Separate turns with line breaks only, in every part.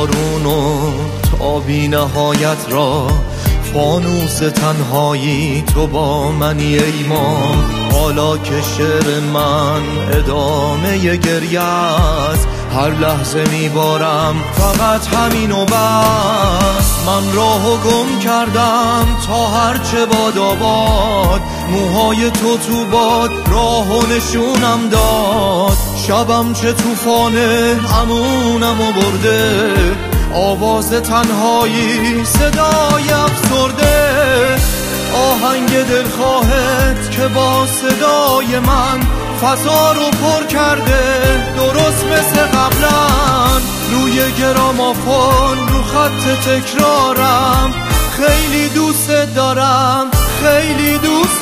بارون و تا بی نهایت را فانوس تنهایی تو با منی ای ما. حالا که شعر من ادامه گریه است، هر لحظه میبارم فقط همین و بس. من راهو گم کردم تا هرچه باد آباد، موهای تو باد راهو نشونم داد. شبم چه توفانه امونمو برده، آواز تنهایی صدای افسرده. آهنگ دلخواهت که با صدای من فضا رو پر کرده، درست مثل قبلا روی گرامافون رو خط تکرارم. خیلی دوست دارم، خیلی دوست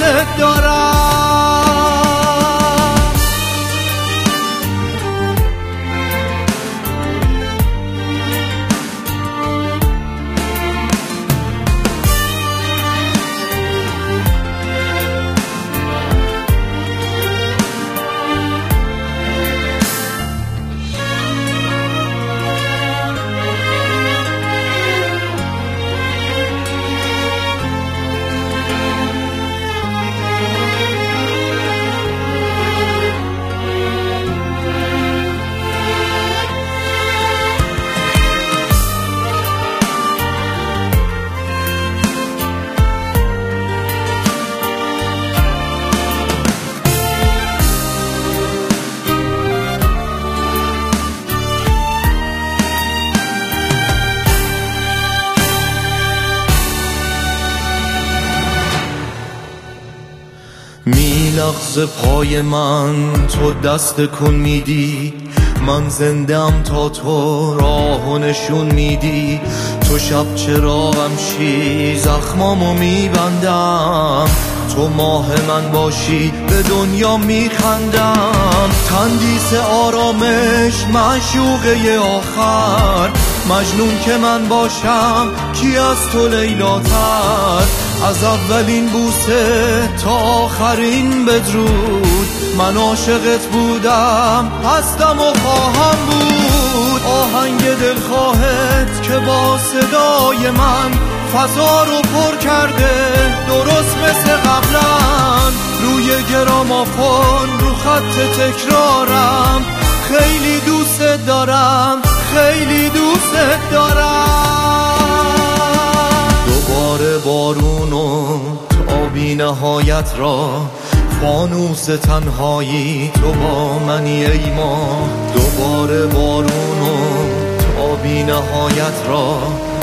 دارم. میلغز پای من تو دست کن میدی، من زندم تا تو راهو نشون میدی. تو شب چراغم شی زخمامو میبندم، تو ماه من باشی به دنیا میخندم. تندیس آرامش معشوقه آخر، مجنون که من باشم کی از تو لیلاتر. از اولین بوسه تا آخرین بدرود، من عاشقت بودم، هستم و خواهم بود. آهنگ دلخواهت که با صدای من فضا رو پر کرده، درست مثل قبلا روی گرامافون رو خط تکرارم. خیلی دوست دارم، خیلی دوست دارم. دوباره بارون و تا بی نهایت را فانوس تنهایی تو با منی ای ما. دوباره بارون و تا بی نهایت را